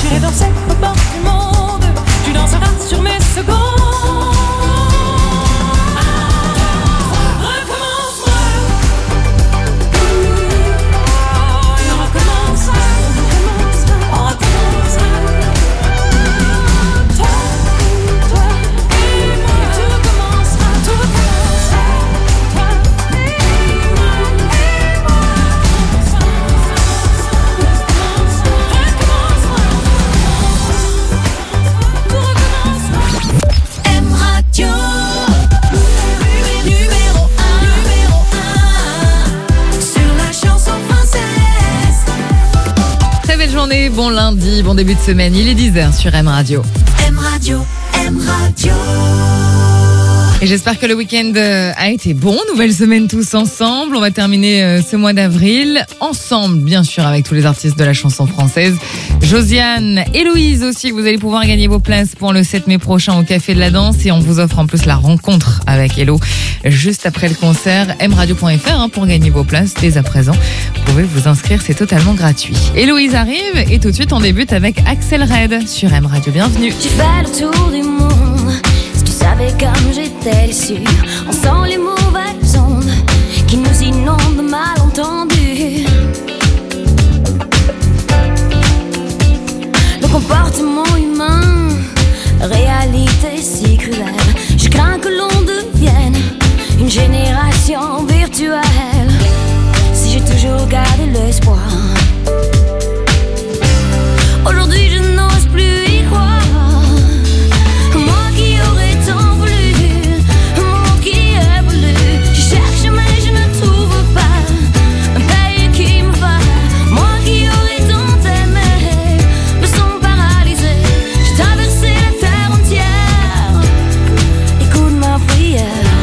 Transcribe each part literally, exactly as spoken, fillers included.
J'irai danser au bord du monde, tu danseras sur mes secondes. Bon lundi, bon début de semaine, il est dix heures sur M Radio. M Radio, M Radio. Et j'espère que le week-end a été bon. Nouvelle semaine tous ensemble. On va terminer ce mois d'avril ensemble, bien sûr, avec tous les artistes de la chanson française. Josiane, Héloïse aussi, vous allez pouvoir gagner vos places pour le sept mai prochain au Café de la Danse. Et on vous offre en plus la rencontre avec Hélo juste après le concert. m radio point f r hein, pour gagner vos places dès à présent. Vous pouvez vous inscrire, c'est totalement gratuit. Héloïse arrive et tout de suite on débute avec Axel Red sur M Radio. Bienvenue. J'ai fait le tour du monde. Si tu savais comme j'étais déçue, on sent les mauvaises ondes qui nous inondent de malentendus. Le comportement humain, réalité si cruelle. Je crains que l'on devienne une génération virtuelle. Si j'ai toujours gardé l'espoir, aujourd'hui je n'ose plus y croire. Moi qui aurais tant voulu, un monde qui évolue. Je cherche mais je ne trouve pas un pays qui me va. Moi qui aurais tant aimé, me sens paralysée. J'ai traversé la terre entière, écoute ma prière.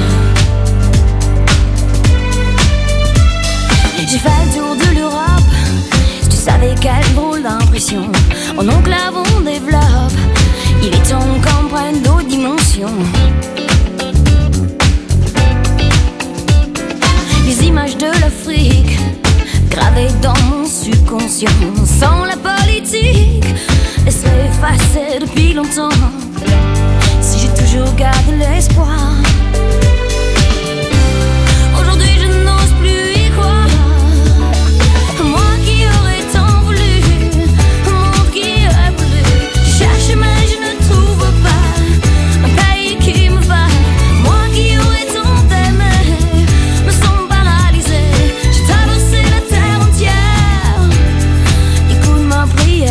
J'ai fait le tour de l'Europe, si tu savais quelle drôle d'impression en enclave on développe. Il est temps qu'on prenne d'autres dimensions. Les images de l'Afrique gravées dans mon subconscient. Sans la politique, elles seraient effacées depuis longtemps. Si j'ai toujours gardé l'espoir, aujourd'hui je n'ose plus y croire. Moi qui aurais tant voulu, un monde qui évolue. Je cherche mais je ne trouve pas un pays qui me va. Moi qui aurais tant aimé, me sens paralysée. J'ai traversé la terre entière, écoute ma prière.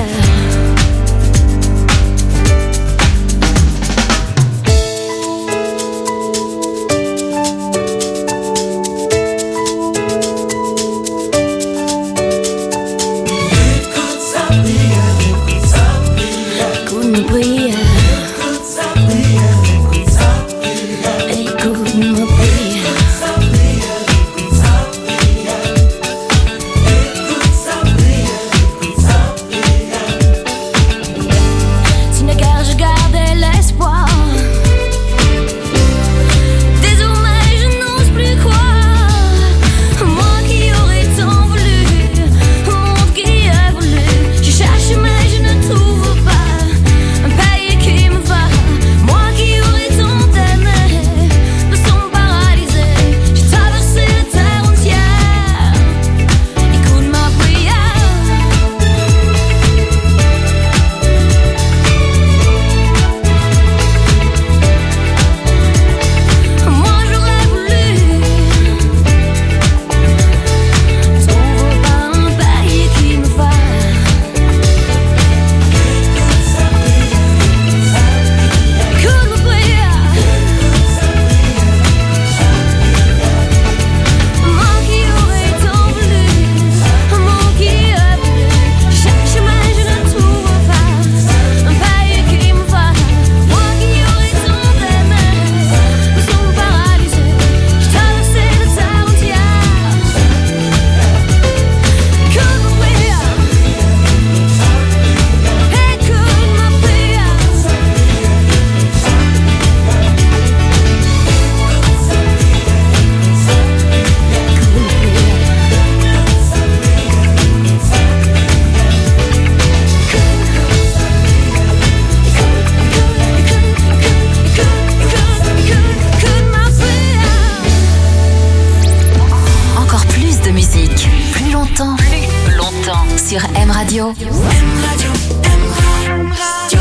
M Radio, M Radio.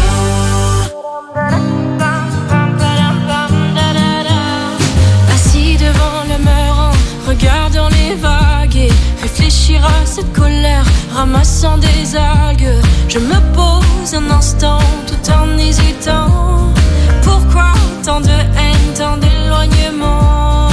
Assis devant le mur en regardant les vagues et réfléchir à cette colère, ramassant des algues. Je me pose un instant tout en hésitant. Pourquoi tant de haine, tant d'éloignement?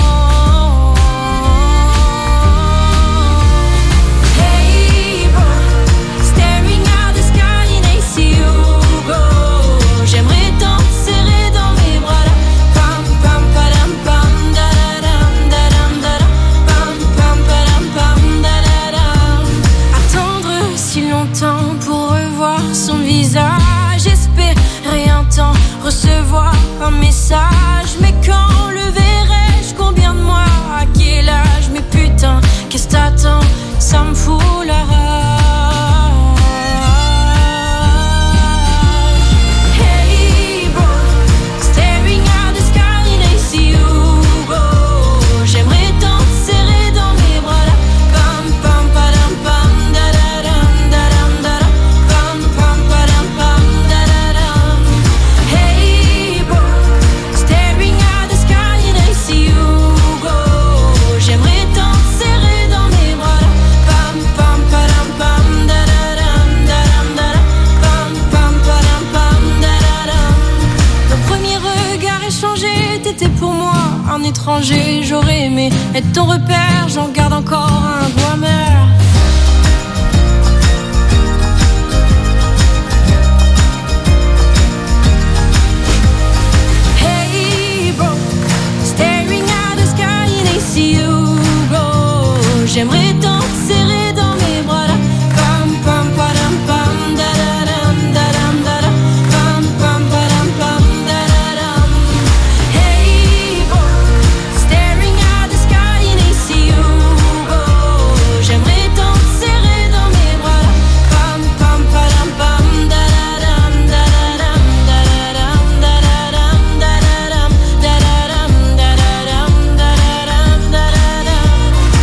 Hey bro, staring at the sky and I see you go. J'aimerais tant te serrer dans mes bras là. Pam pam padam pam da da dam da dam da dam. Pam pam padam pam da da dam. Attendre si longtemps pour revoir son visage, espérer un temps recevoir un message. Mais quand le verrai-je, combien de mois, à quel âge? Mais putain, qu'est-ce que t'attends? Ça me fout la rage. Hey bro, staring at the sky and I see you go. J'aimerais tant te serrer dans mes bras là. Pam pam padam pam da da dam da dam da dam. Pam pam padam pam da da dam. Hey bro, staring at the sky and I see you go. J'aimerais tant te serrer dans mes bras là. Pam pam padam pam da da dam da dam da dam. Pam pam padam pam da da dam. Nos premiers regards échangés, t'étais pour moi un étranger. J'aurais aimé être ton repère, j'en garde encore un goût amer. Hey bro, staring at the sky and I see you go. J'aimerais tant te serrer dans mes bras là. Pam pam padam pam da da dam da dam da dam. Pam pam padam pam da da dam. Hey bro, staring at the sky and I see you go. J'aimerais tant te serrer dans mes bras là. Pam pam padam pam da da dam da da dam da da dam da da dam da da dam da da dam da da dam da da dam da da dam.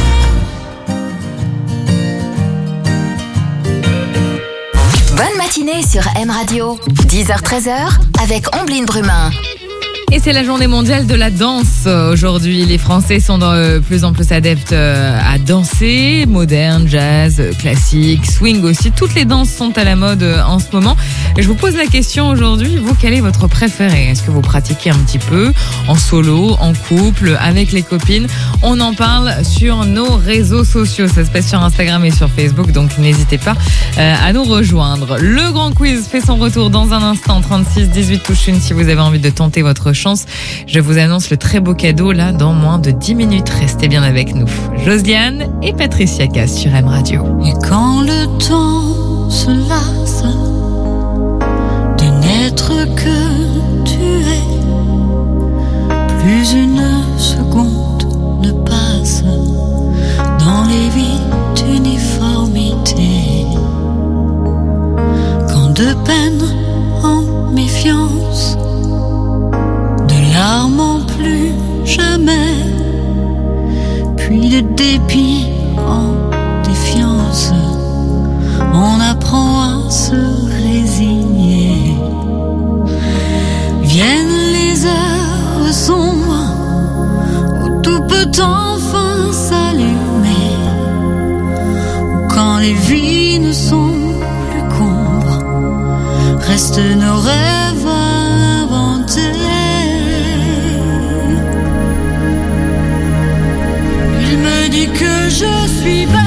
Bonne matinée sur M Radio. dix heures treize heures avec Ombline Brumin. Et c'est la journée mondiale de la danse. Aujourd'hui, les Français sont de plus en plus adeptes à danser, moderne, jazz, classique, swing aussi. Toutes les danses sont à la mode en ce moment. Et je vous pose la question aujourd'hui, vous, quel est votre préféré? Est-ce que vous pratiquez un petit peu en solo, en couple, avec les copines? On en parle sur nos réseaux sociaux. Ça se passe sur Instagram et sur Facebook, donc n'hésitez pas à nous rejoindre. Le grand quiz fait son retour dans un instant. trente-six dix-huit touche une si vous avez envie de tenter votre chance. Je vous annonce le très beau cadeau là dans moins de dix minutes. Restez bien avec nous. Josiane et Patricia Cass sur M Radio. Et quand le temps se lasse de n'être que tu es, plus une seconde ne passe dans les vides d'uniformité. Quand de peine en méfiance, de larmes en plus jamais, puis de dépit en défiance, on apprend à se résigner. Viennent les heures sombres où tout peut enfin s'allumer, où quand les vies ne sont plus qu'ombres, restent nos rêves à inventer. Il me dit que je suis belle,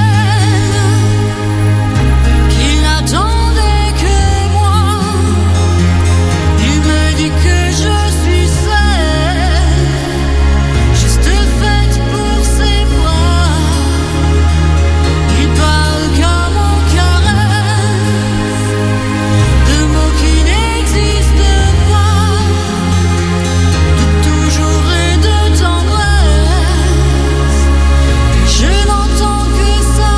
qu'il n'attendait que moi. Il me dit que je suis celle, juste faite pour ses bras. Il parle comme en caresse, de mots qui n'existent pas, de toujours et de tendresse. Et je n'entends que ça.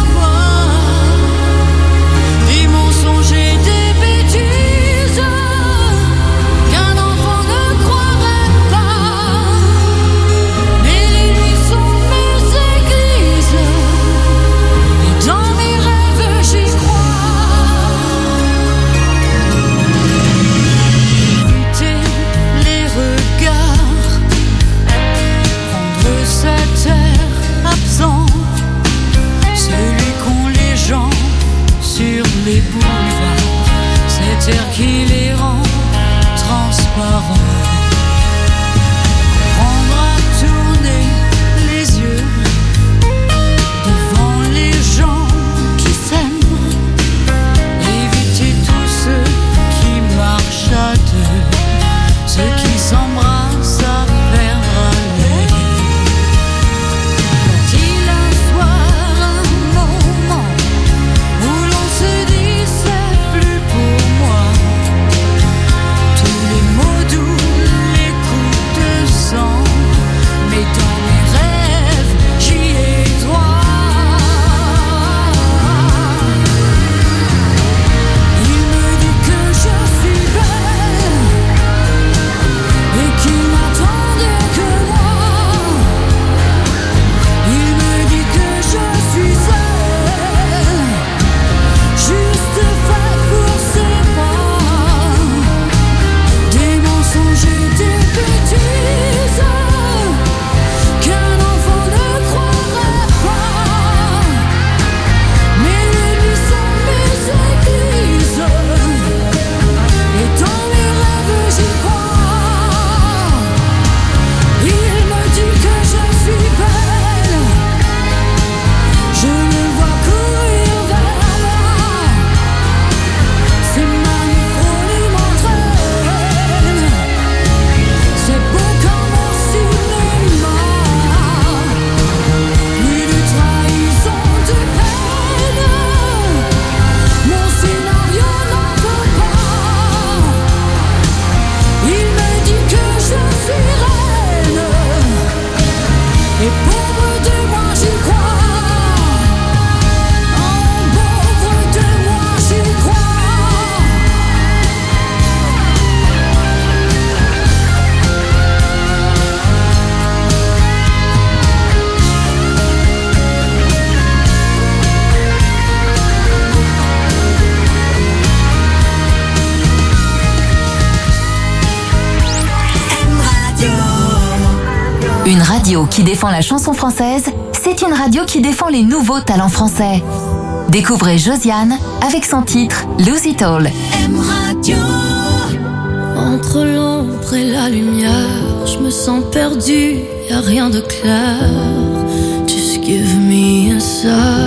Une radio qui défend la chanson française, c'est une radio qui défend les nouveaux talents français. Découvrez Josiane avec son titre Lose It All. M Radio. Entre l'ombre et la lumière, je me sens perdue, y a rien de clair. Just give me a sign.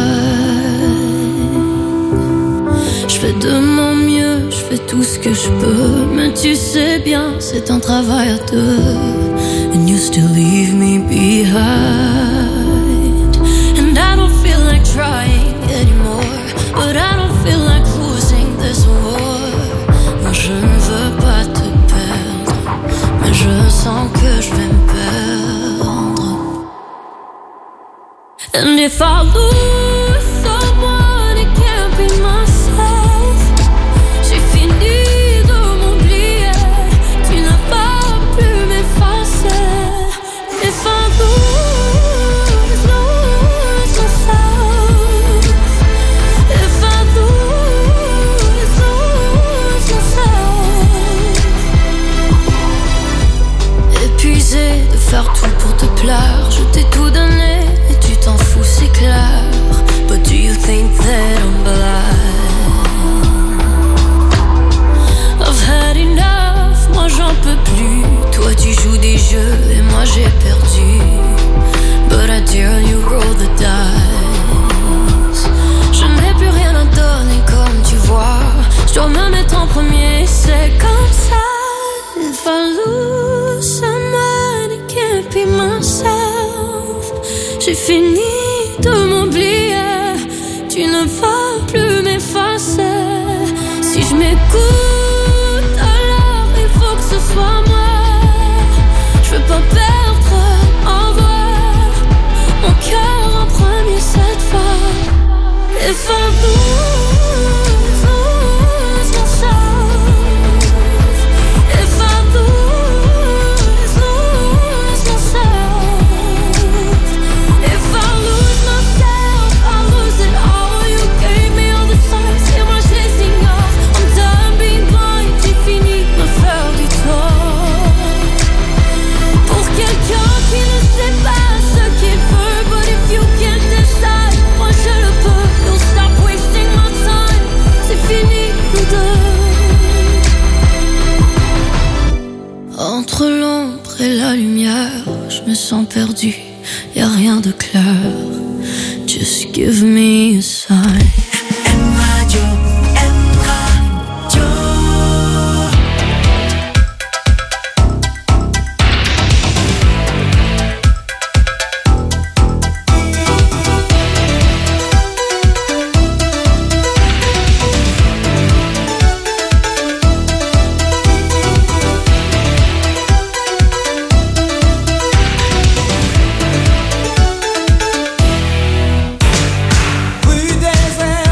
Je fais de mon mieux, je fais tout ce que je peux, mais tu sais bien, c'est un travail à deux. And you still leave me behind. And I don't feel like trying anymore, but I don't feel like losing this war. Moi je ne veux pas te perdre, mais je sens que je vais me perdre. And if I lose someone, it can't be myself. J'ai fini de m'oublier, tu n'as pas pu m'effacer. If I lose, lose myself. If I lose, lose myself. Épuisé de faire tout pour te plaire, je t'ai tout donné et tu t'en fous, c'est clair. But do you think that I'm blind? I've had enough, moi j'en peux plus. Toi tu joues des jeux et moi j'ai perdu. But I dare you roll the dice. Je n'ai plus rien à donner comme tu vois. Je dois me mettre en premier, c'est comme ça. If I lose someone, it can't be myself. J'ai fini de m'oublier, tu ne vas plus m'effacer. Si je m'écoute, alors il faut que ce soit moi. Je veux pas perdre en voix mon cœur en premier cette fois. If I lose, lose myself. If I lose, lose myself. If I lose myself, I lose it all. You gave me all the signs, et moi je les ignore. I'm done being blind, j'ai fini de me faire du tort. Pour quelqu'un qui ne sait pas ce qu'il veut, but if you can't decide, moi je le peux. You'll stop wasting my time, c'est fini nous deux. Entre l'ombre et la lumière, je me sens perdu, y a rien de clair. Just give me a sign. M Radio, M Radio. Rue des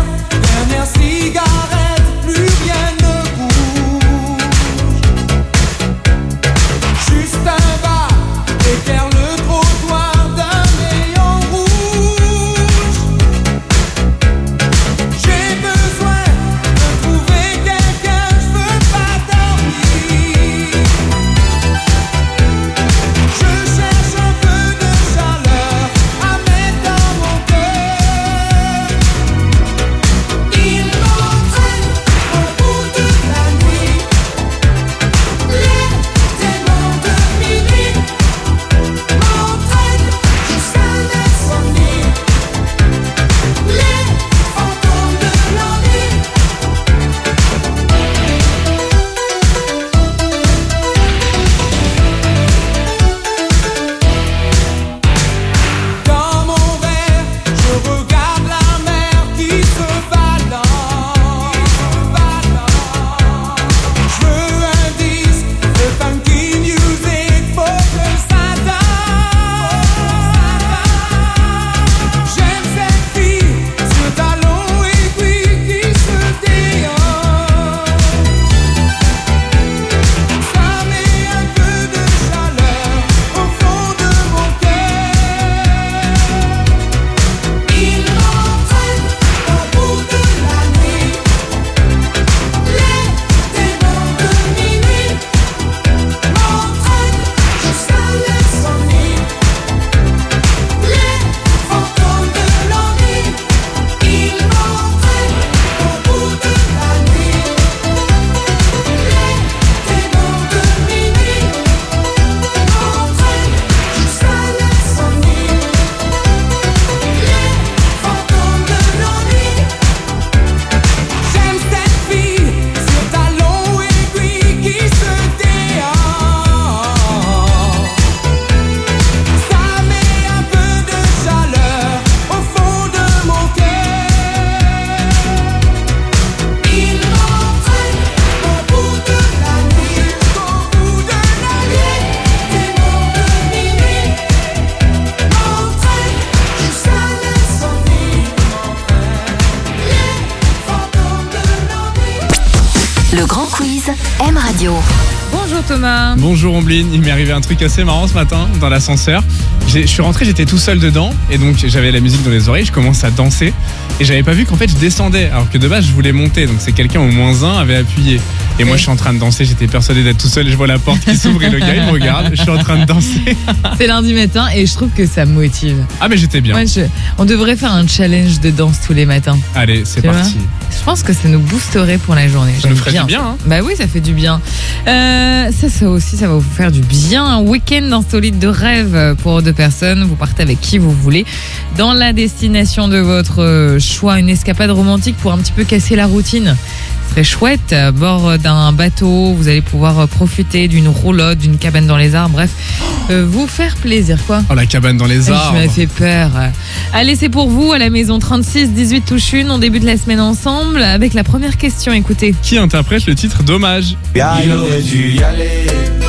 Le grand quiz M Radio. Bonjour Thomas. Bonjour Ombline, il m'est arrivé un truc assez marrant ce matin dans l'ascenseur. J'ai, je suis rentré, j'étais tout seul dedans et donc j'avais la musique dans les oreilles, je commence à danser et j'avais pas vu qu'en fait je descendais alors que de base je voulais monter, donc c'est quelqu'un au moins un avait appuyé. Et moi je suis en train de danser, j'étais persuadé d'être tout seul et je vois la porte qui s'ouvre et le gars il me regarde, je suis en train de danser. C'est lundi matin et je trouve que ça me motive. Ah mais j'étais bien. Ouais, je- On devrait faire un challenge de danse tous les matins. Allez, c'est Tu vois parti. Je pense que ça nous boosterait pour la journée. Ça nous J'aime ferait du bien, hein. Bah oui, ça fait du bien. Euh, ça, ça aussi, ça va vous faire du bien. Un week-end insolite de rêve pour deux personnes. Vous partez avec qui vous voulez dans la destination de votre choix. Une escapade romantique pour un petit peu casser la routine. Ce serait chouette. À bord d'un bateau, vous allez pouvoir profiter d'une roulotte, d'une cabane dans les arbres. Bref, euh, vous faire plaisir, quoi. Oh la cabane dans les Je arbres. m'avais fait peur. Allez, c'est pour vous à la maison trente-six dix-huit touche une. On débute la semaine ensemble avec la première question. Écoutez. Qui interprète le titre Dommage? Il aurait dû y aller,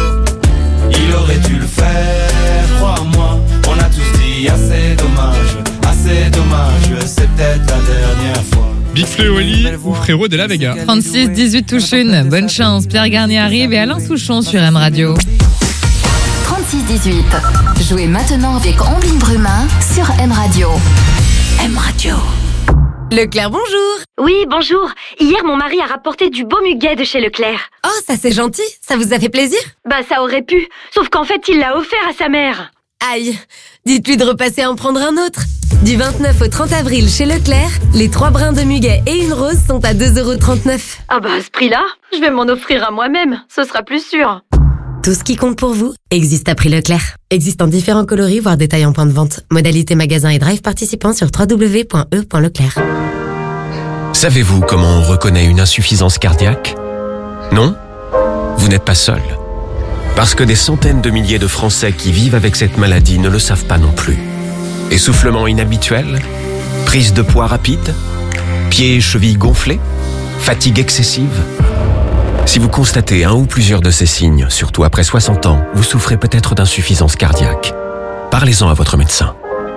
il aurait dû le faire, crois-moi. On a tous dit assez dommage, assez dommage, c'est peut-être la dernière fois. Big Flo et Oli ou Frérot de la Vega? trente-six dix-huit touche une. Bonne chance. Pierre Garnier arrive et Alain Souchon sur M Radio. trente-six dix-huit. Jouez maintenant avec Ombline Brumin sur M Radio. M Radio. Leclerc, bonjour. Oui, bonjour. Hier, mon mari a rapporté du beau muguet de chez Leclerc. Oh, ça c'est gentil. Ça vous a fait plaisir? Bah, ça aurait pu. Sauf qu'en fait, il l'a offert à sa mère. Aïe. Dites-lui de repasser en prendre un autre. Du vingt-neuf au trente avril chez Leclerc, les trois brins de muguet et une rose sont à deux euros trente-neuf. Ah bah, à ce prix-là, je vais m'en offrir à moi-même. Ce sera plus sûr. Tout ce qui compte pour vous existe à prix Leclerc. Existe en différents coloris, voire détails en point de vente. Modalité magasin et drive participants sur w w w point e point leclerc. Savez-vous comment on reconnaît une insuffisance cardiaque? Non? Vous n'êtes pas seul. Parce que des centaines de milliers de Français qui vivent avec cette maladie ne le savent pas non plus. Essoufflement inhabituel? Prise de poids rapide? Pieds et chevilles gonflés? Fatigue excessive? Si vous constatez un ou plusieurs de ces signes, surtout après soixante ans, vous souffrez peut-être d'insuffisance cardiaque. Parlez-en à votre médecin.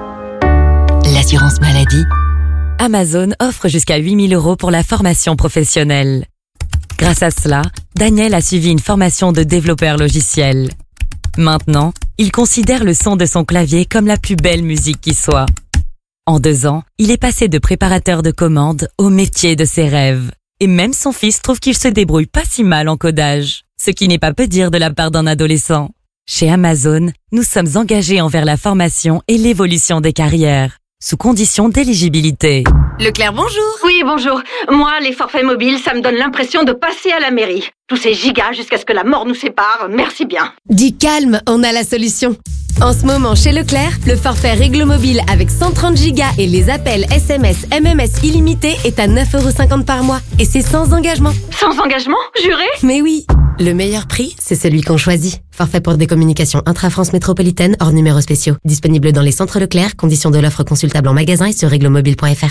L'assurance maladie. Amazon offre jusqu'à huit mille euros pour la formation professionnelle. Grâce à cela, Daniel a suivi une formation de développeur logiciel. Maintenant, il considère le son de son clavier comme la plus belle musique qui soit. En deux ans, il est passé de préparateur de commandes au métier de ses rêves. Et même son fils trouve qu'il se débrouille pas si mal en codage. Ce qui n'est pas peu dire de la part d'un adolescent. Chez Amazon, nous sommes engagés envers la formation et l'évolution des carrières, sous condition d'éligibilité. Leclerc, bonjour. Oui, bonjour. Moi, les forfaits mobiles, ça me donne l'impression de passer à la mairie. Tous ces gigas jusqu'à ce que la mort nous sépare, merci bien. Dis calme, on a la solution. En ce moment, chez Leclerc, le forfait Réglo Mobile avec cent trente gigas et les appels S M S, M M S illimités est à neuf euros cinquante par mois. Et c'est sans engagement. Sans engagement, juré? Mais oui, le meilleur prix, c'est celui qu'on choisit. Forfait pour des communications intra-France métropolitaine hors numéros spéciaux. Disponible dans les centres Leclerc, conditions de l'offre consultable en magasin et sur réglomobile point f r.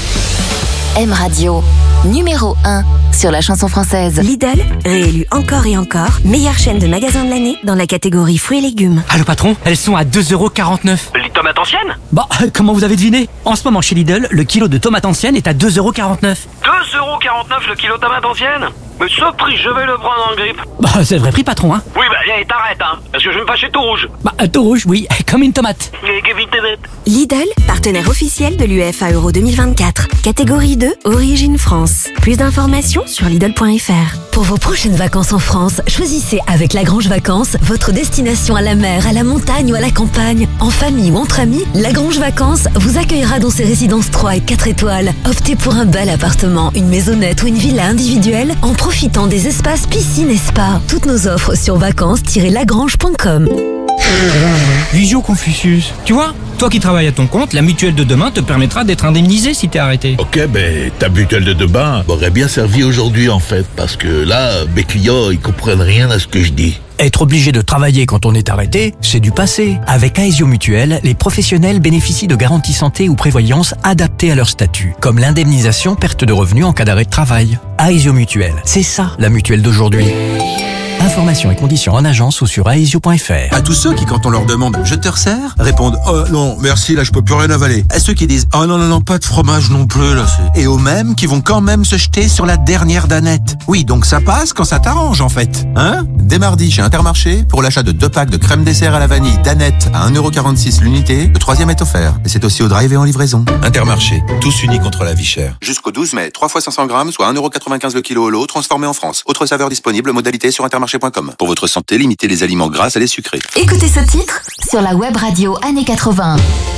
M Radio, numéro un sur la chanson française. Lidl, réélu encore et encore, meilleure chaîne de magasins de l'année dans la catégorie fruits et légumes. Allô patron, elles sont à deux euros quarante-neuf. Les tomates anciennes? Bah, comment vous avez deviné? En ce moment chez Lidl, le kilo de tomates anciennes est à deux euros quarante-neuf. deux euros quarante-neuf le kilo de tomates anciennes? Mais ce prix, je vais le prendre en grippe. Bah, c'est le vrai prix patron, hein. Oui, bah, allez, t'arrêtes, hein, parce que je vais me fâcher tout rouge. Bah, tout rouge, oui, comme une tomate. Lidl, partenaire officiel de l'UEFA Euro deux mille vingt-quatre. Catégorie deux, Origine France. Plus d'informations sur Lidl point f r. Pour vos prochaines vacances en France, choisissez avec Lagrange Vacances votre destination à la mer, à la montagne ou à la campagne. En famille ou entre amis, Lagrange Vacances vous accueillera dans ses résidences trois et quatre étoiles. Optez pour un bel appartement, une maisonnette ou une villa individuelle en profitant des espaces piscine et spa. Toutes nos offres sur vacances tiret lagrange point com. Visio Confucius. Tu vois, toi qui travailles à ton compte, la mutuelle de demain te permettra d'être indemnisé si t'es arrêté. Ok, ben ta mutuelle de demain m'aurait bien servi aujourd'hui en fait, parce que là, mes clients, ils comprennent rien à ce que je dis. Être obligé de travailler quand on est arrêté, c'est du passé. Avec Aesio Mutuelle, les professionnels bénéficient de garanties santé ou prévoyance adaptées à leur statut, comme l'indemnisation perte de revenus en cas d'arrêt de travail. Aesio Mutuelle, c'est ça la mutuelle d'aujourd'hui. Informations et conditions en agence ou sur aesio point f r. À tous ceux qui, quand on leur demande « Je te resserre ?» répondent « Oh non, merci, là je peux plus rien avaler ». À ceux qui disent « Oh non, non, non, pas de fromage non plus, là c'est... » Et aux mêmes qui vont quand même se jeter sur la dernière danette. Oui, donc ça passe quand ça t'arrange en fait. Hein ? Dès mardi chez Intermarché, pour l'achat de deux packs de crème dessert à la vanille danette à un euro quarante-six l'unité, le troisième est offert. Et c'est aussi au drive et en livraison. Intermarché, tous unis contre la vie chère. Jusqu'au douze mai, trois fois cinq cents grammes, soit un euro quatre-vingt-quinze le kilo au lot, transformé en France. Autre saveur disponible, modalité sur intermarché point com. Pour votre santé, limitez les aliments gras à les sucrés. Écoutez ce titre sur la web radio années quatre-vingts.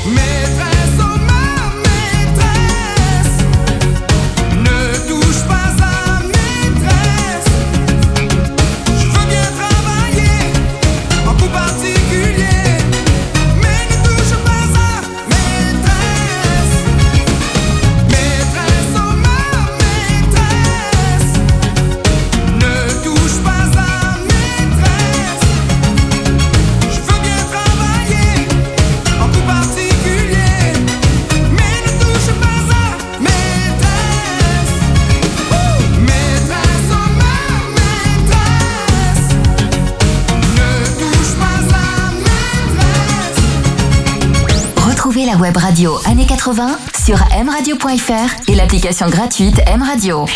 Retrouvez la web radio années quatre-vingts sur m radio point f r et l'application gratuite M Radio.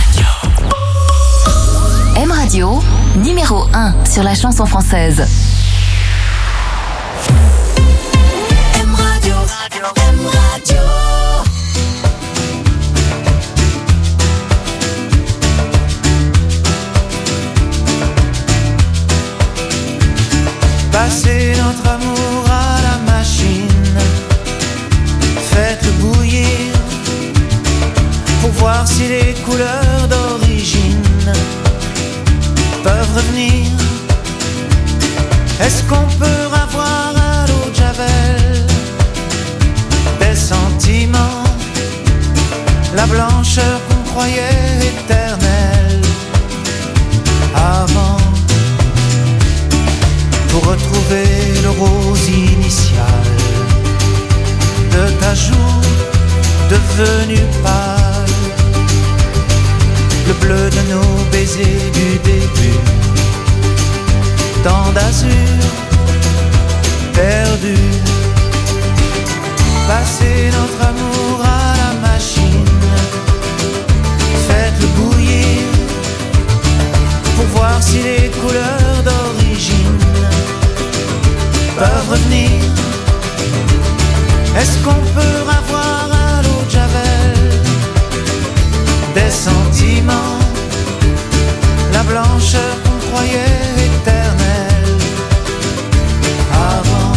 M Radio, numéro un sur la chanson française. M Radio, M Radio. Passez notre amour à la machine, faites-le bouillir pour voir si les couleurs d'origine peuvent revenir. Est-ce qu'on peut avoir à l'eau de Javel des sentiments, la blancheur qu'on croyait éternelle avant, pour retrouver le rose initial de ta joue devenu pâle, le bleu de nos baisers du début, tant d'azur perdu. Passez notre amour à la machine, faites-le bouillir pour voir si les couleurs d'origine peuvent revenir. Est-ce qu'on peut avoir à l'eau de Javel des sentiments, la blancheur qu'on croyait éternelle avant?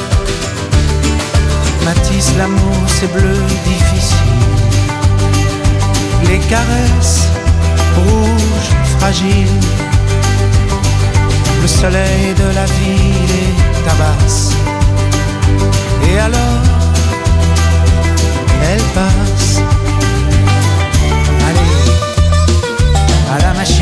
Matisse, l'amour c'est bleu difficile, les caresses rouges fragiles, le soleil de la ville les tabasse. Et alors, elle passe. Allez, à la machine.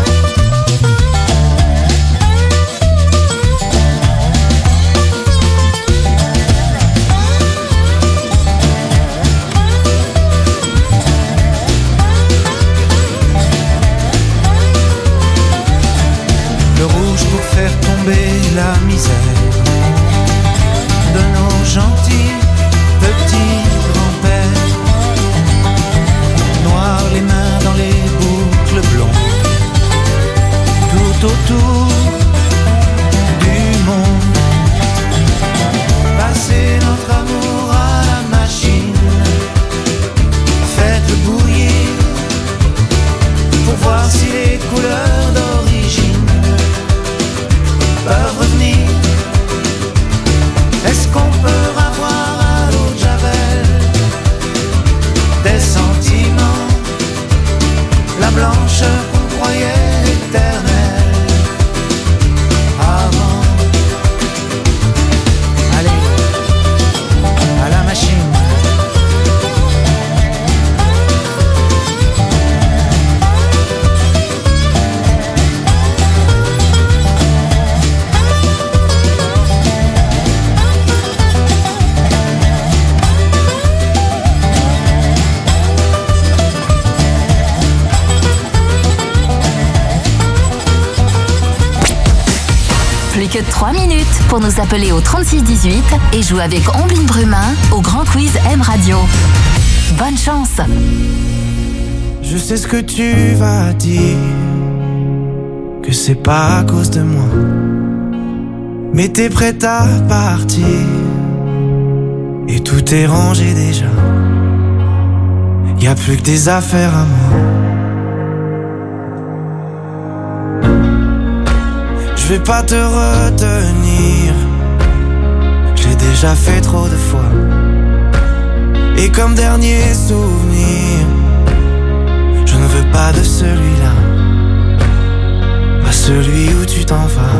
Le rouge pour faire tomber la misère de nos gentils petits grands-pères, noirs les mains dans les boucles blondes, tout autour du monde. Passez notre amour à la machine, faites-le bouillir pour voir si les couleurs d'origine peuvent revenir. plus que trois minutes pour nous appeler au trente-six dix-huit et jouer avec Ombline Brumin au Grand Quiz M Radio. Bonne chance. Je sais ce que tu vas dire, que c'est pas à cause de moi, mais t'es prête à partir et tout est rangé déjà. Y a plus que des affaires à moi. Je vais pas te retenir, j'ai déjà fait trop de fois. Et comme dernier souvenir, je ne veux pas de celui-là, pas celui où tu t'en vas.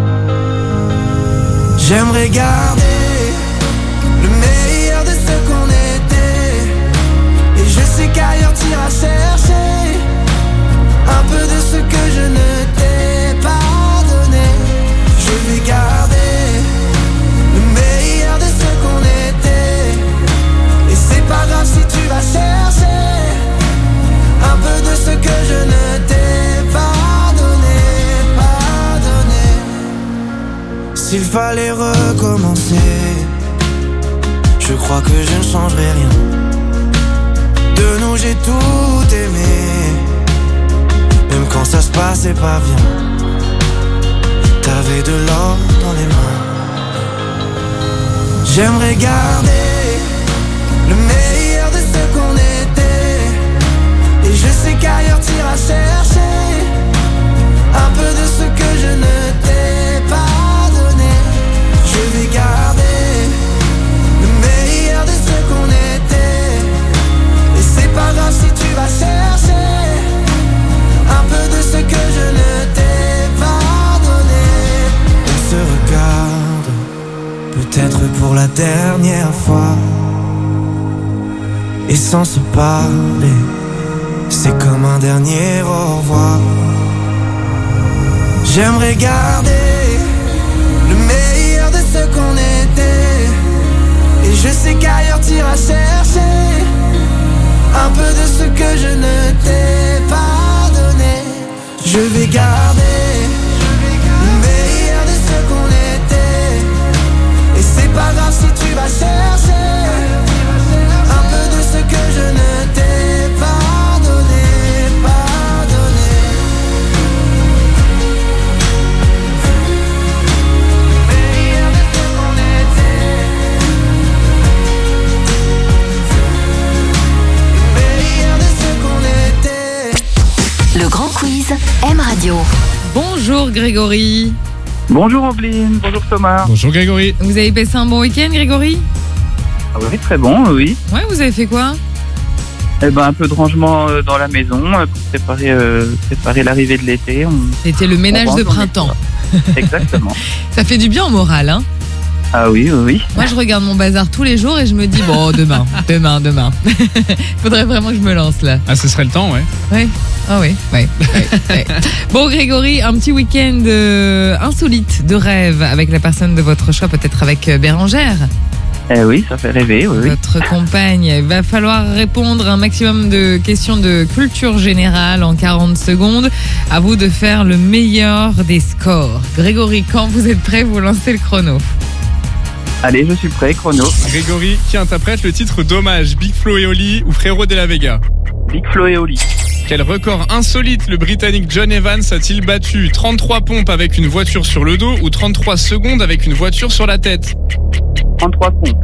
J'aimerais garder le meilleur de ce qu'on était, et je sais qu'ailleurs t'iras chercher un peu de ce que je ne t'ai pas donné. Je vais garder le meilleur de ce qu'on était, et c'est pas grave si tu vas chercher un peu de ce que je ne t'ai pas donné, pas donné. S'il fallait recommencer, je crois que je ne changerai rien. De nous j'ai tout aimé, même quand ça se passait pas bien. T'avais de l'or dans les mains. J'aimerais garder le meilleur de ce qu'on était, et je sais qu'ailleurs t'iras chercher un peu de ce que je ne t'ai pas donné. Je vais garder le meilleur de ce qu'on était, et c'est pas grave si tu vas chercher un peu de ce que je ne t'ai pas donné. On se regarde, peut-être pour la dernière fois, et sans se parler, c'est comme un dernier au revoir. J'aimerais garder le meilleur de ce qu'on était, et je sais qu'ailleurs t'iras chercher un peu de ce que je ne t'ai pas donné. Je vais garder le meilleur de ce qu'on était, et c'est pas grave si tu vas chercher un peu de ce que je ne t'ai pas donné, pas donné. Le meilleur de ce qu'on était, le meilleur de ce qu'on était. Le Grand Quiz M Radio. Bonjour Grégory. Bonjour Ombline, bonjour Thomas. Bonjour Grégory. Vous avez passé un bon week-end Grégory? Ah oui, très bon, oui. Ouais, vous avez fait quoi? Eh ben, un peu de rangement euh, dans la maison euh, pour préparer, euh, préparer l'arrivée de l'été. On... C'était le ménage on de range, on printemps. Exactement. Ça fait du bien au moral, hein? Ah oui, oui, oui. Moi, je regarde mon bazar tous les jours et je me dis, bon, demain, demain, demain. Faudrait vraiment que je me lance là. Ah, ce serait le temps, ouais. Ouais. Ah oui, ouais, ouais, ouais. Bon Grégory, un petit week-end euh, insolite de rêve avec la personne de votre choix, peut-être avec euh, Bérangère. Eh oui, ça fait rêver, oui, oui. Votre compagne. Il va falloir répondre à un maximum de questions de culture générale en quarante secondes. À vous de faire le meilleur des scores. Grégory, quand vous êtes prêt, vous lancez le chrono. Allez, je suis prêt, chrono. Grégory, qui interprète le titre d'hommage, Big Flo et Oli ou Frérot de la Vega? Big Flo et Oli. Quel record insolite le Britannique John Evans a-t-il battu? trente-trois pompes avec une voiture sur le dos ou trente-trois secondes avec une voiture sur la tête? trente-trois pompes.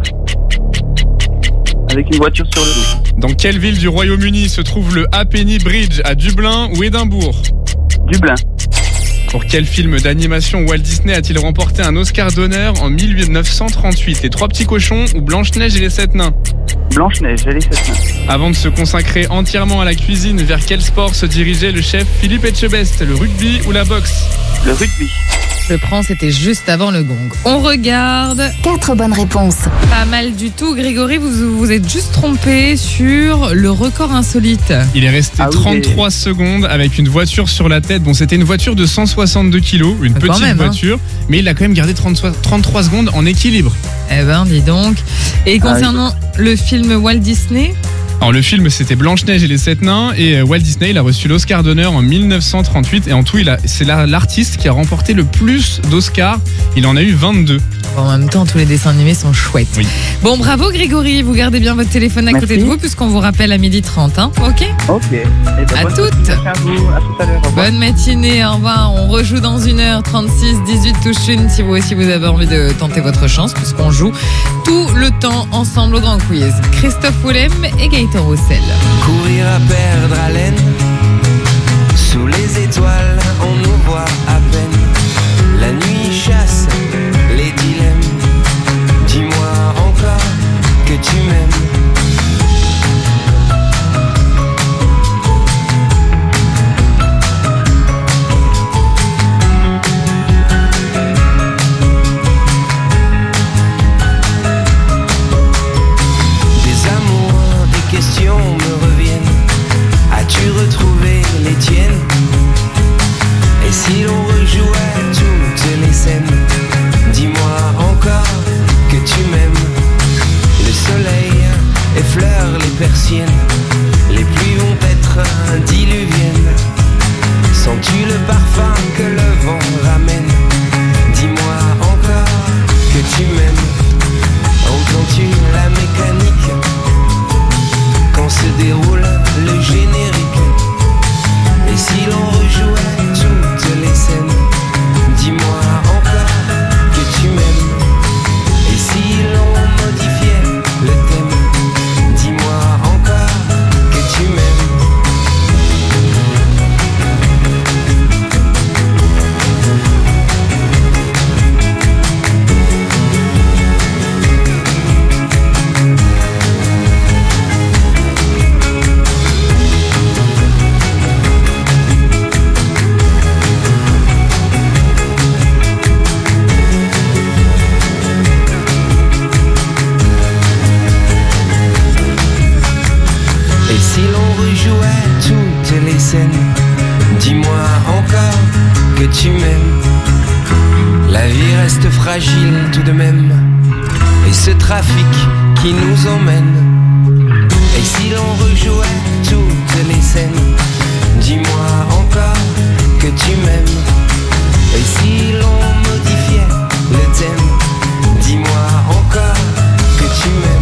Avec une voiture sur le dos. Dans quelle ville du Royaume-Uni se trouve le Halfpenny Bridge, à Dublin ou Édimbourg? Dublin. Pour quel film d'animation Walt Disney a-t-il remporté un Oscar d'honneur en mille neuf cent trente-huit? Les Trois Petits Cochons ou Blanche-Neige et les Sept Nains? Blanche-Neige et les Sept Nains. Avant de se consacrer entièrement à la cuisine, vers quel sport se dirigeait le chef Philippe Etchebest? Le rugby ou la boxe? Le rugby. Je prends, c'était juste avant le gong. On regarde. Quatre bonnes réponses. Pas mal du tout. Grégory, vous vous êtes juste trompé sur le record insolite. Il est resté ah oui, trente-trois mais... secondes avec une voiture sur la tête. Bon, c'était une voiture de cent soixante-deux kilos, une petite même, voiture, hein. Mais il a quand même gardé trente, trente-trois secondes en équilibre. Eh ben, dis donc. Et concernant ah, oui. le film Walt Disney, Alors le film c'était Blanche-Neige et les Sept Nains et Walt Disney il a reçu l'Oscar d'honneur en dix-neuf cent trente-huit et en tout il a, c'est la, l'artiste qui a remporté le plus d'Oscars, il en a eu vingt-deux. En même temps, tous les dessins animés sont chouettes. Oui. Bon, bravo Grégory, vous gardez bien votre téléphone à Merci. côté de vous puisqu'on vous rappelle à midi trente, hein. Ok. Ok. Et ben, À bonne toutes. continuation à vous. À tout à l'heure. Au revoir. Bonne matinée, au revoir. On rejoue dans une heure trente-six, dix-huit touche une si vous aussi vous avez envie de tenter votre chance puisqu'on joue tout le temps ensemble au Grand Quiz. Christophe Willem et Gaëtan Roussel. Courir à perdre haleine. Sous les étoiles, on nous voit à peine. La nuit chasse les dilemmes. Dis-moi encore que tu m'aimes. Des amours, des questions me reviennent. As-tu retrouvé les tiennes? Et si l'on rejouait toutes les scènes? Dis-moi encore que tu m'aimes. Le soleil effleure les persiennes. Les pluies vont être diluviennes. Sens-tu le parfum que le vent ramène? Dis-moi encore que tu m'aimes. Entends-tu la mécanique quand se déroule le générique? Et si l'on rejouait toutes les scènes? Dis-moi encore que tu m'aimes. Et si l'on modifiait le thème? Dis-moi encore que tu m'aimes. Et si l'on rejouait toutes les scènes? Dis-moi encore que tu m'aimes. La vie reste fragile tout de même. Et ce trafic qui nous emmène. Et si l'on rejouait toutes les scènes? Dis-moi encore que tu m'aimes. Et si l'on modifiait le thème? Dis-moi encore que tu m'aimes.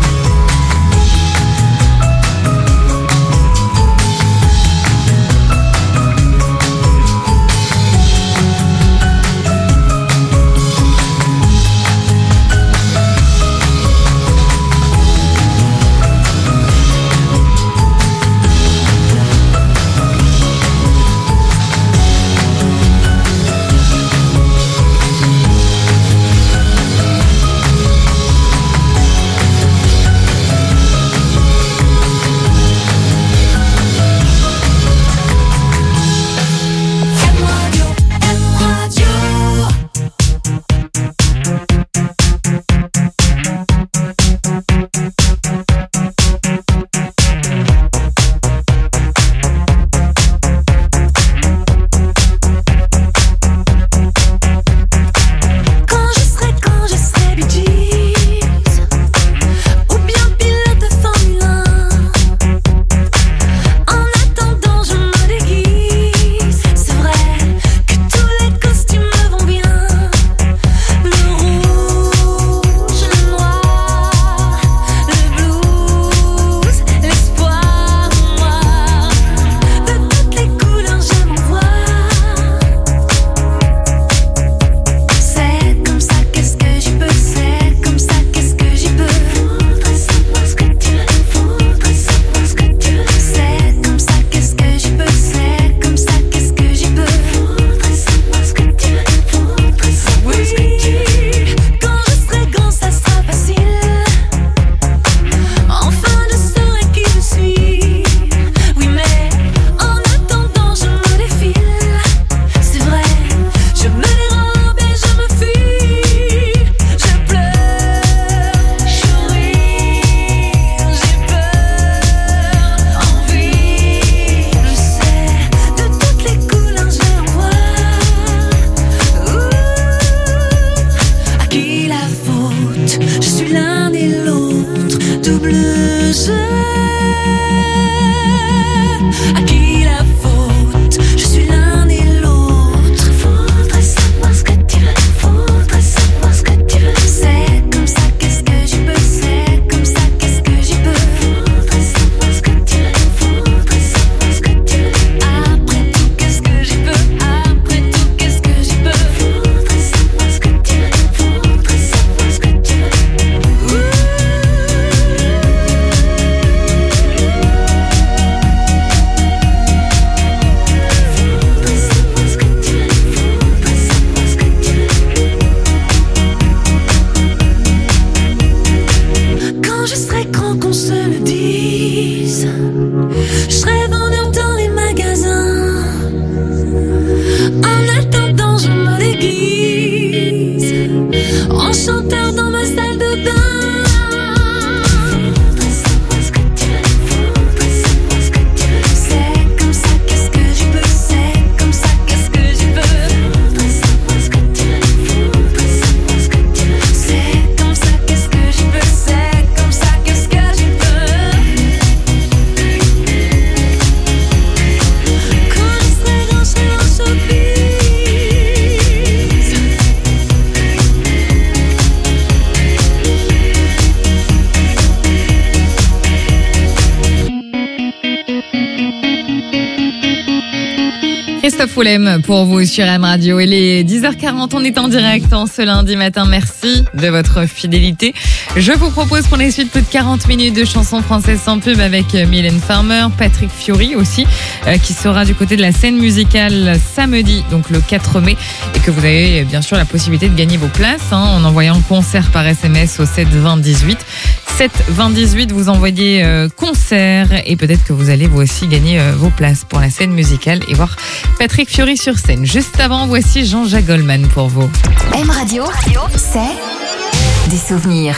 Foulem pour vous sur M Radio. Il est dix heures quarante, on est en direct en ce lundi matin. Merci de votre fidélité. Je vous propose pour les suites plus de quarante minutes de chansons françaises sans pub avec Mylène Farmer, Patrick Fiori aussi, euh, qui sera du côté de la scène musicale samedi, donc le quatre mai, et que vous avez bien sûr la possibilité de gagner vos places hein, en envoyant concert par S M S au sept vingt dix-huit. sept vingt dix-huit, vous envoyez euh, concert et peut-être que vous allez vous aussi gagner euh, vos places pour la scène musicale et voir Patrick Fiori sur scène. Juste avant, voici Jean-Jacques Goldman pour vous. M Radio, c'est des souvenirs.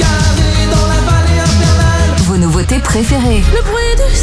Vos nouveautés préférées. Le bruit du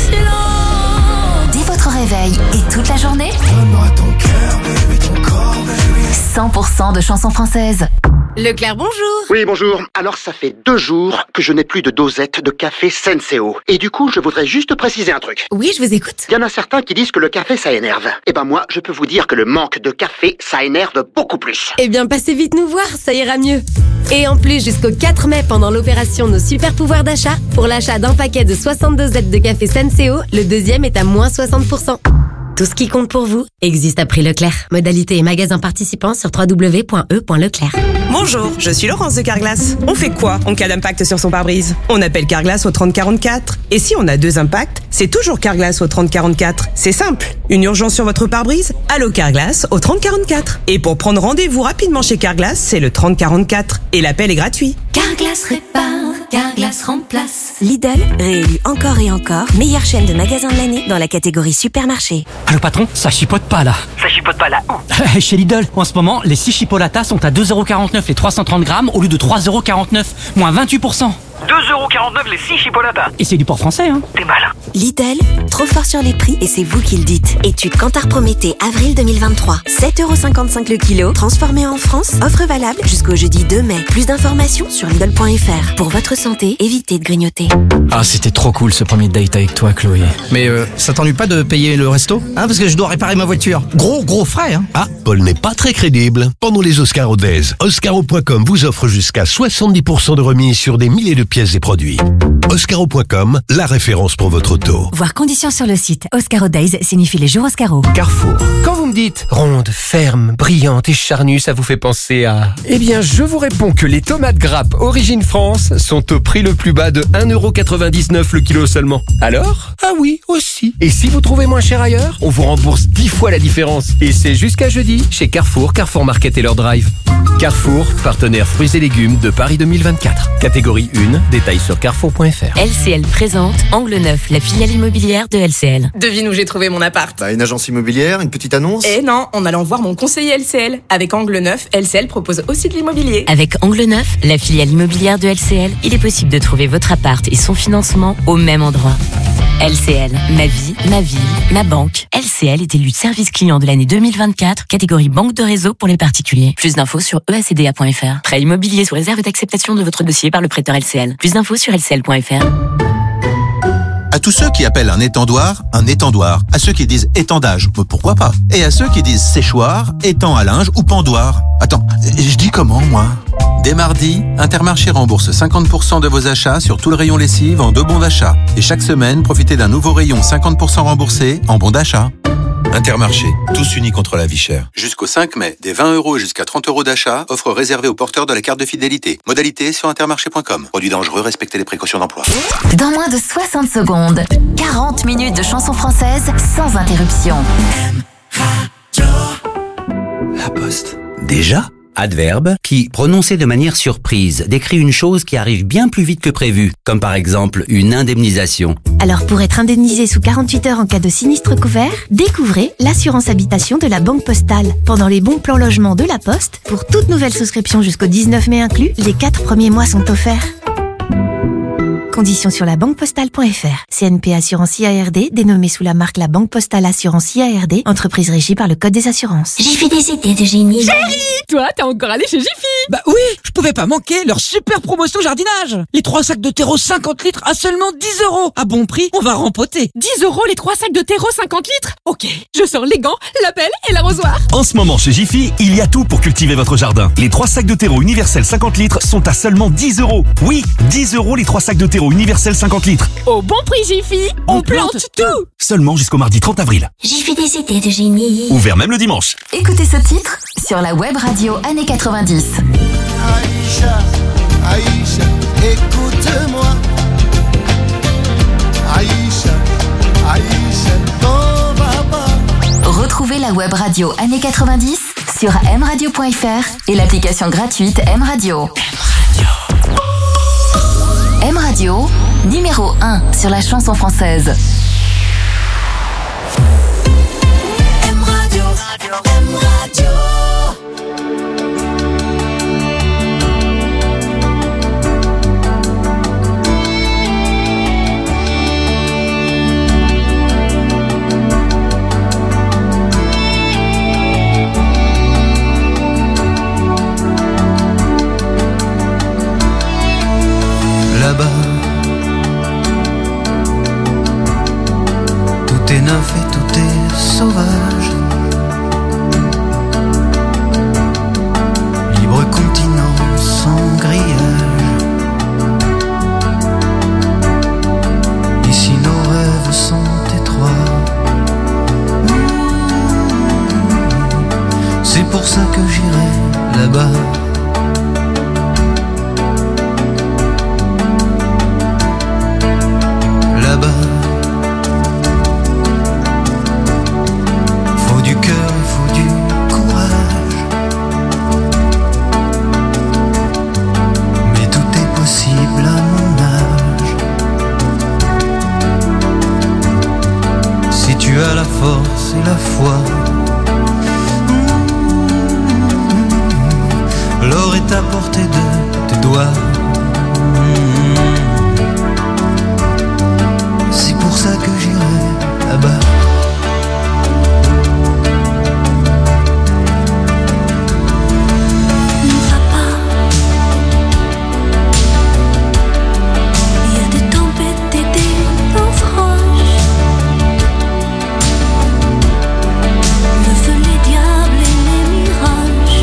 silence. Dès votre réveil et toute la journée. Donne-moi ton cœur, baby, ton corps, baby. cent pour cent de chansons françaises. Leclerc, bonjour. Oui, bonjour. Alors, ça fait deux jours que je n'ai plus de dosette de café Senseo. Et du coup, je voudrais juste préciser un truc. Oui, je vous écoute. Il y en a certains qui disent que le café, ça énerve. Eh ben moi, je peux vous dire que le manque de café, ça énerve beaucoup plus. Eh bien, passez vite nous voir, ça ira mieux. Et en plus, jusqu'au quatre mai, pendant l'opération Nos Super Pouvoirs d'achat, pour l'achat d'un paquet de soixante dosettes de café Senseo, le deuxième est à moins soixante pour cent. Tout ce qui compte pour vous existe à prix Leclerc. Modalité et magasin participants sur w w w point e point leclerc. Bonjour, je suis Laurence de Carglass. On fait quoi en cas d'impact sur son pare-brise? On appelle Carglass au trente quarante-quatre. Et si on a deux impacts, c'est toujours Carglass au trente quarante-quatre. C'est simple. Une urgence sur votre pare-brise? Allô Carglass au trente quarante-quatre. Et pour prendre rendez-vous rapidement chez Carglass, c'est le trente quarante-quatre. Et l'appel est gratuit. Carglass répare, Carglass remplace. Lidl, réélu encore et encore, meilleure chaîne de magasins de l'année dans la catégorie supermarché. Allô patron, ça chipote pas là. Ça chipote pas là où? Chez Lidl, en ce moment, les six chipolatas sont à deux euros quarante-neuf les trois cent trente grammes au lieu de trois euros quarante-neuf, moins vingt-huit pour cent. deux euros quarante-neuf les six chipolatas. Et c'est du port français, hein. T'es malin. Lidl, trop fort sur les prix et c'est vous qui le dites. Étude Kantar Prométhée, avril deux mille vingt-trois. sept euros cinquante-cinq le kilo, transformé en France, offre valable jusqu'au jeudi deux mai. Plus d'informations sur Lidl point f r. Pour votre santé, évitez de grignoter. Ah, c'était trop cool ce premier date avec toi, Chloé. Mais euh, ça t'ennuie pas de payer le resto? Hein, parce que je dois réparer ma voiture. Gros, gros frais, hein. Ah, Paul n'est pas très crédible. Pendant les Oscars Odez, Oscaro point com vous offre jusqu'à soixante-dix pour cent de remise sur des milliers de pièces et produits. Oscaro point com, la référence pour votre auto. Voir conditions sur le site. Oscaro Days signifie les jours Oscaro. Carrefour. Quand vous me dites ronde, ferme, brillante et charnue, ça vous fait penser à... Eh bien, je vous réponds que les tomates grappes Origine France sont au prix le plus bas de un euro quatre-vingt-dix-neuf le kilo seulement. Alors? Ah oui, aussi. Et si vous trouvez moins cher ailleurs, on vous rembourse dix fois la différence. Et c'est jusqu'à jeudi chez Carrefour, Carrefour Market et leur drive. Carrefour, partenaire fruits et légumes de Paris deux mille vingt-quatre. Catégorie un, détails sur carrefour point f r. L C L présente Angle Neuf, la filiale immobilière de L C L. Devine où j'ai trouvé mon appart. Bah, une agence immobilière, une petite annonce? Eh non, en allant voir mon conseiller L C L. Avec Angle Neuf, L C L propose aussi de l'immobilier. Avec Angle Neuf, la filiale immobilière de L C L, il est possible de trouver votre appart et son financement au même endroit. L C L, ma vie, ma ville, ma banque. L C L est élu service client de l'année deux mille vingt-quatre, catégorie banque de réseau pour les particuliers. Plus d'infos sur e a c d a point f r. Prêt immobilier sous réserve d'acceptation de votre dossier par le prêteur L C L. Plus d'infos sur l c l point f r. À tous ceux qui appellent un étendoir, un étendoir. À ceux qui disent étendage, bah, pourquoi pas. Et à ceux qui disent séchoir, étang à linge ou pendoir. Attends, je dis comment, moi? Dès mardi, Intermarché rembourse cinquante pour cent de vos achats sur tout le rayon lessive en deux bons d'achat. Et chaque semaine, profitez d'un nouveau rayon cinquante pour cent remboursé en bons d'achat. Intermarché, tous unis contre la vie chère. Jusqu'au cinq mai, des vingt euros et jusqu'à trente euros d'achat, offre réservée aux porteurs de la carte de fidélité. Modalité sur intermarché point com. Produit dangereux, respectez les précautions d'emploi. Dans moins de soixante secondes, quarante minutes de chansons françaises sans interruption. La Poste. Déjà ? Adverbe, qui, prononcé de manière surprise, décrit une chose qui arrive bien plus vite que prévu, comme par exemple une indemnisation. Alors pour être indemnisé sous quarante-huit heures en cas de sinistre couvert, découvrez l'assurance habitation de la Banque Postale. Pendant les bons plans logement de la Poste, pour toute nouvelle souscription jusqu'au dix-neuf mai inclus, les quatre premiers mois sont offerts. Conditions sur la banque postale point f r. C N P Assurance I A R D, dénommée sous la marque La Banque Postale Assurance I A R D, entreprise régie par le Code des assurances. J'ai fait des idées de génie. Chérie, toi, t'es encore allé chez Jiffy? Bah oui, je pouvais pas manquer leur super promotion jardinage. Les trois sacs de terreau cinquante litres à seulement dix euros. À bon prix, on va rempoter. dix euros les trois sacs de terreau cinquante litres? Ok, je sors les gants, la pelle et l'arrosoir. En ce moment, chez Jiffy, il y a tout pour cultiver votre jardin. Les trois sacs de terreau universel cinquante litres sont à seulement dix euros. Oui, dix euros les trois sacs de terreau carburant universel cinquante litres. Au bon prix Jiffy, on, on plante, plante tout. Seulement jusqu'au mardi trente avril. Jiffy des idées de génie. Ouvert même le dimanche. Écoutez ce titre sur la web radio années quatre-vingt-dix. Aïcha, Aïcha, écoute-moi. Aïcha, Aïcha, t'en vas pas. Retrouvez la web radio années quatre-vingt-dix sur m radio point f r et l'application gratuite M Radio. M Radio, numéro un sur la chanson française. M Radio, M Radio. Là-bas, tout est neuf et tout est sauvage. Libre continent sans grillage. Ici nos rêves sont étroits. C'est pour ça que j'irai là-bas. Là-bas, faut du cœur et faut du courage. Mais tout est possible à mon âge. Si tu as la force et la foi, l'or est à portée de tes doigts. C'est pour ça que j'irai là-bas. Ne va pas. Il y a des tempêtes et des naufrages. Le feu, les diables et les mirages.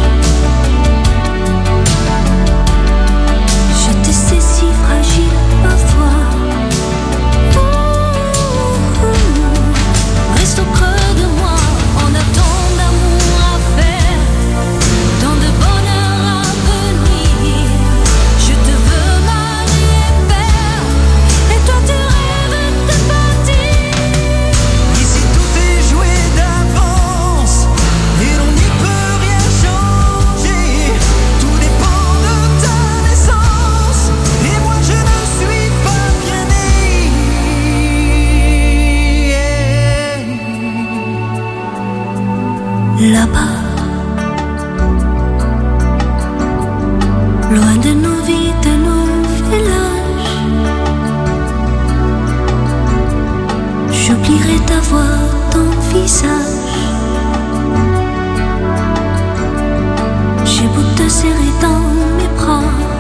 Je te sais si fragile parfois. Reste au creux de moi, on a tant d'amour à faire, tant de bonheur à venir. Je te veux mari et père, et toi tu rêves de partir. Ici tout est joué d'avance, et l'on n'y peut rien changer. Tout dépend de ta naissance, et moi je ne suis pas bien né. Là-bas, loin de nos vies, de nos villages, j'oublierai ta voix, ton visage. J'ai beau te serrer dans mes bras,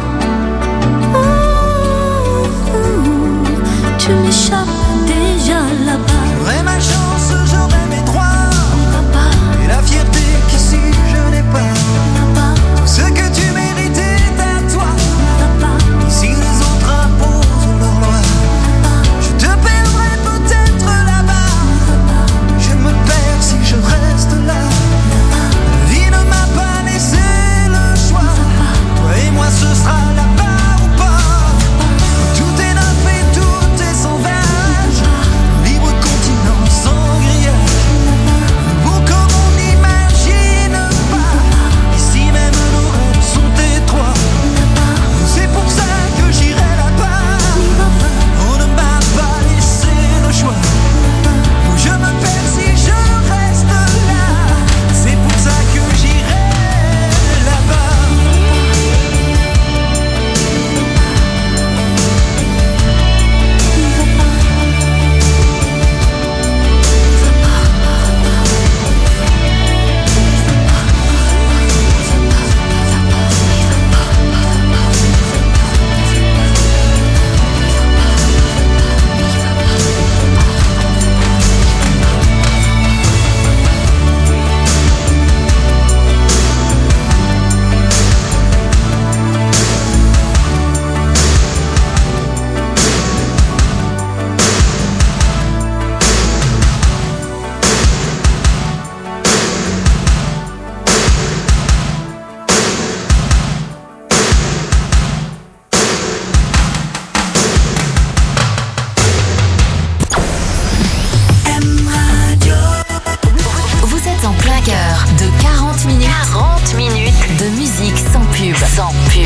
ouh, tu m'échappes déjà là-bas. J'aurais ma chance, j'aurais mes droits, et la fierté qu'ici je n'ai pas. Ce que tu mérites est à toi. Ici les autres imposent leurs lois. Je te perdrai peut-être là-bas. Je me perds si je reste là. La vie ne m'a pas laissé le choix. Toi et moi ce sera là-bas ou pas. Tout est neuf et tout est sauvage.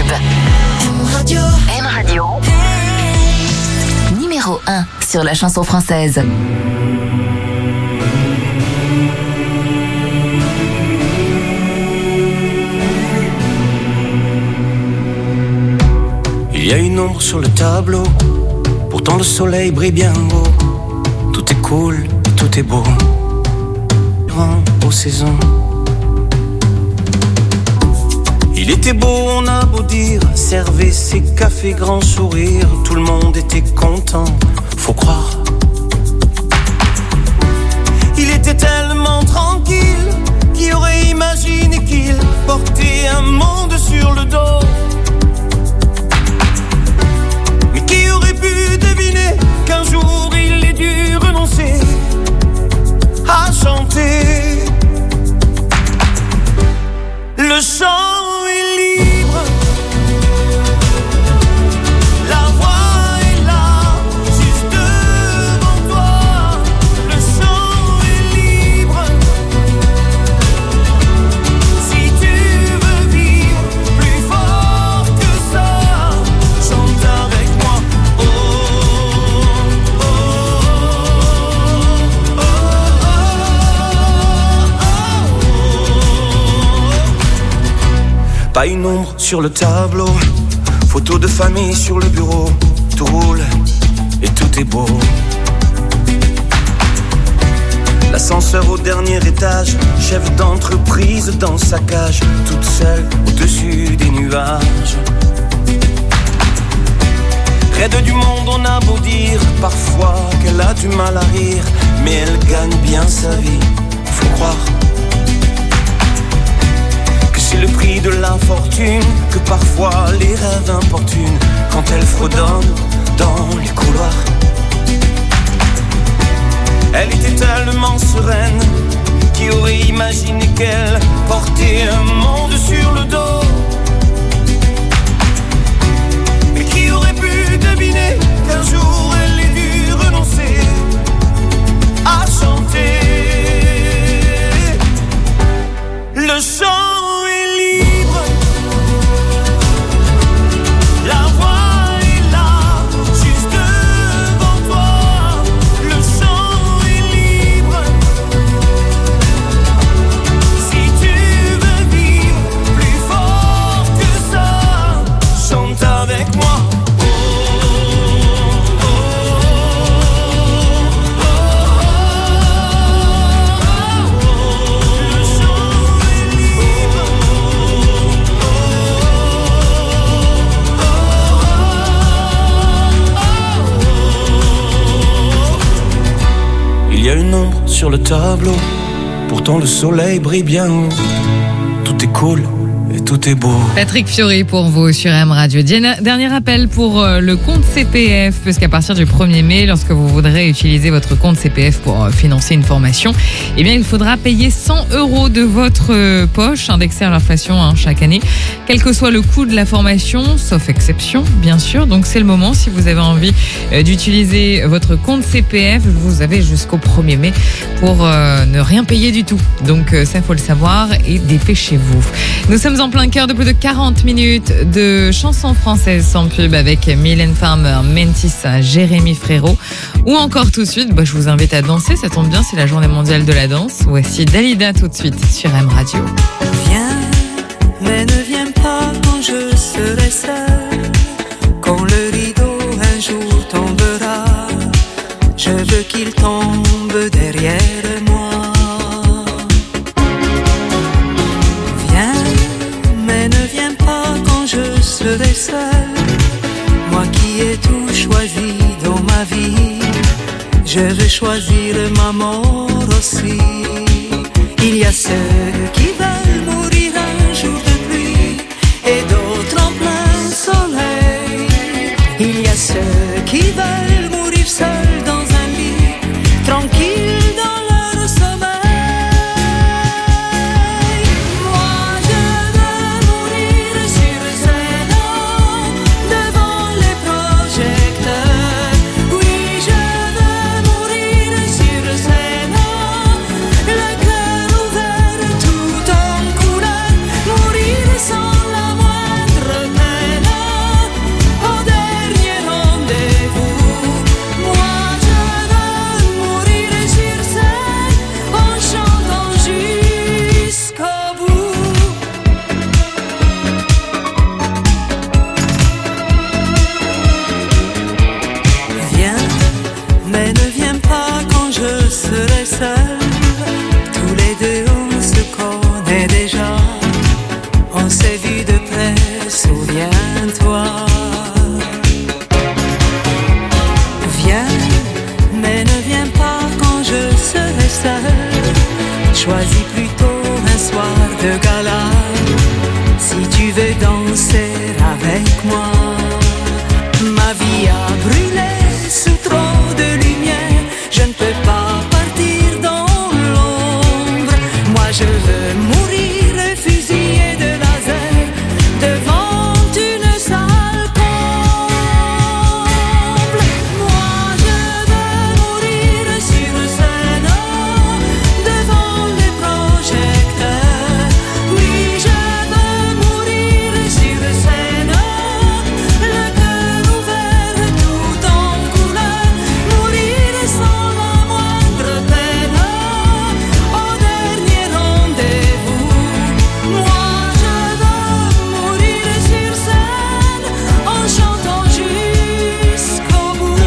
M Radio. M Radio. Numéro un sur la chanson française. Il y a une ombre sur le tableau, pourtant le soleil brille bien haut. Tout est cool, tout est beau, aux saisons. Il était beau, on a beau dire, servait ses cafés, grand sourire, tout le monde était content, faut croire. Il était tellement tranquille, qui aurait imaginé qu'il portait un monde sur le dos. Mais qui aurait pu deviner qu'un jour il ait dû renoncer à chanter. Le chant est libre, la voix est là, juste devant toi. Le chant est libre, si tu veux vivre plus fort que ça, chante avec moi. Oh, oh, oh, oh, oh. Pas une ombre sur le tableau, photo de famille sur le bureau, tout roule et tout est beau. L'ascenseur au dernier étage, chef d'entreprise dans sa cage, toute seule au-dessus des nuages. Raide du monde, on a beau dire parfois qu'elle a du mal à rire, mais elle gagne bien sa vie, faut croire. C'est le prix de l'infortune, que parfois les rêves importunent quand elle fredonne dans les couloirs. Elle était tellement sereine, qui aurait imaginé qu'elle portait un monde sur le dos. Mais qui aurait pu deviner qu'un jour elle ait dû renoncer à chanter. Le chant il y a une ombre sur le tableau, pourtant le soleil brille bien haut. Tout est cool et tout est beau. Patrick Fiori pour vous sur M Radio. Dernier appel pour le compte C P F, puisqu'à partir du premier mai, lorsque vous voudrez utiliser votre compte C P F pour financer une formation, eh bien il faudra payer cent euros de votre poche, indexé à l'inflation hein, chaque année, quel que soit le coût de la formation, sauf exception bien sûr. Donc c'est le moment, si vous avez envie d'utiliser votre compte C P F, vous avez jusqu'au premier mai pour euh, ne rien payer du tout. Donc ça faut le savoir et dépêchez-vous. Nous sommes en plein cœur de plus de quarante minutes de chansons françaises sans pub avec Mylène Farmer, Mentissa, Jérémy Frérot. Ou encore tout de suite, bah, je vous invite à danser, ça tombe bien, c'est la journée mondiale de la danse. Voici Dalida tout de suite sur M Radio. Viens, mais ne viens pas quand je serai seule. Quand le rideau un jour tombera, je veux qu'il tombe derrière moi. Je serai seule, moi qui ai tout choisi dans ma vie. Je veux choisir ma mort aussi. Il y a ceux qui veulent mourir un jour de pluie et d'autres en plein soleil. Il y a ceux qui veulent mourir seuls dans un lit, tranquilles dans leur sommeil. Tout en couleur. si tu veux danser avec moi. Ma vie a brûlé sous trop de lumière, je ne peux pas partir dans l'ombre. Moi je veux mourir fusillé de laser devant une salle comble. Moi je veux mourir sur scène devant les projecteurs. Oui, je veux mourir sur scène, le cœur ouvert tout en couleur, mourir sans la moindre peine au dernier rendez-vous. Moi je veux mourir sur scène en chantant jusqu'au bout.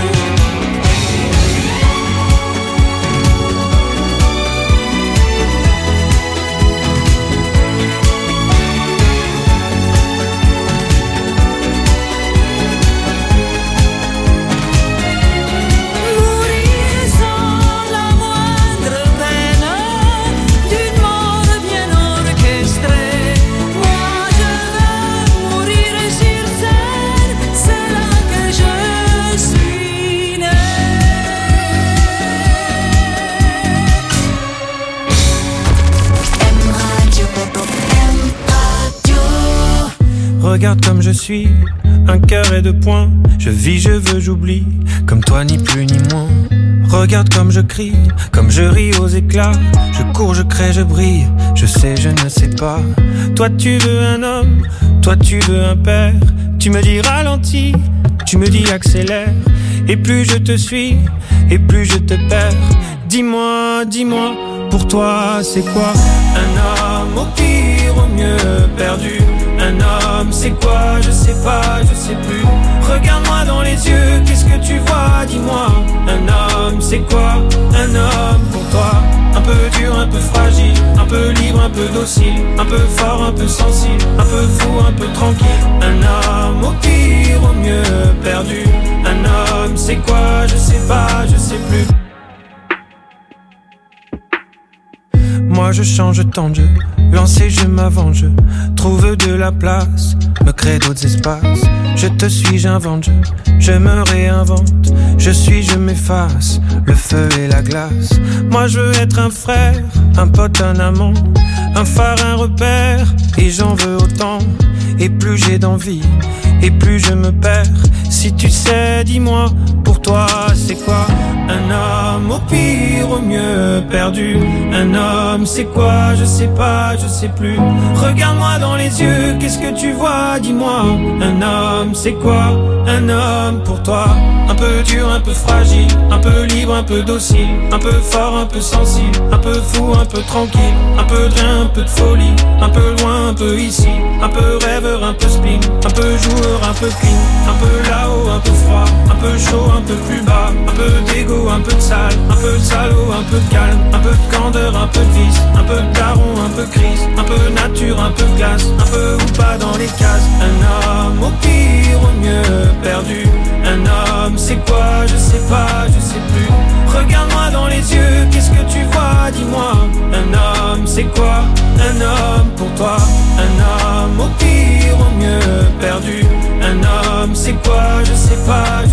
Mourir sans la moindre peine d'une mort bien orchestrée. Moi je veux mourir sur scène, c'est là que je suis né. M Radio, M Radio. Regarde comme je suis, un cœur et deux poings. Je vis, je veux, j'oublie, comme toi ni plus ni moins. Regarde comme je crie, comme je ris aux éclats. Je cours, je crée, je brille, je sais, je ne sais pas. Toi tu veux un homme, toi tu veux un père. Tu me dis ralentis, tu me dis accélère. Et plus je te suis, et plus je te perds. Dis-moi, dis-moi, pour toi c'est quoi un homme, au pire, au mieux perdu? Un homme c'est quoi? Je sais pas, je sais plus. Regarde-moi dans les yeux, qu'est-ce que tu vois? Dis-moi, un homme c'est quoi? Un homme pour toi, un peu dur, un peu fragile, un peu libre, un peu docile, un peu fort, un peu sensible, un peu fou, un peu tranquille. Un homme au pire, au mieux perdu. Un homme c'est quoi? Je sais pas, je sais plus. Moi je change tant de jeu, lancé je m'avance, je trouve de la place, me crée d'autres espaces. Je te suis, j'invente, je, je me réinvente. Je suis, je m'efface, le feu et la glace. Moi je veux être un frère, un pote, un amant, un phare, un repère, et j'en veux autant. Et plus j'ai d'envie, et plus je me perds. Si tu sais, dis-moi, pour toi c'est quoi un homme, au pire, au mieux perdu? Un homme c'est quoi? Je sais pas, je sais plus. Regarde-moi dans les yeux, qu'est-ce que tu vois? Dis-moi, un homme c'est quoi? Un homme pour toi, un peu dur, un peu fragile, un peu libre, un peu docile, un peu fort, un peu sensible, un peu fou, un peu tranquille, un peu de rien, un peu de folie, un peu loin, un peu ici, un peu rêveur, un peu spleen, un peu joueur, un peu clean, un peu là-haut, un peu froid, un peu chaud, un peu plus bas, un peu d'égo, un peu de sale, un peu de salaud, un peu de calme, un peu de candeur, un peu de vice, un peu de daron, un peu crise, un peu nature, un peu de glace, un peu ou pas dans les cases. Un homme au pire, au mieux perdu. Un homme c'est quoi? Je sais pas, je sais plus. Regarde-moi dans les yeux, qu'est-ce que tu vois? Dis-moi, un homme c'est quoi? Un homme pour toi, un homme au pire, au mieux perdu. Un homme c'est quoi? Je sais pas, je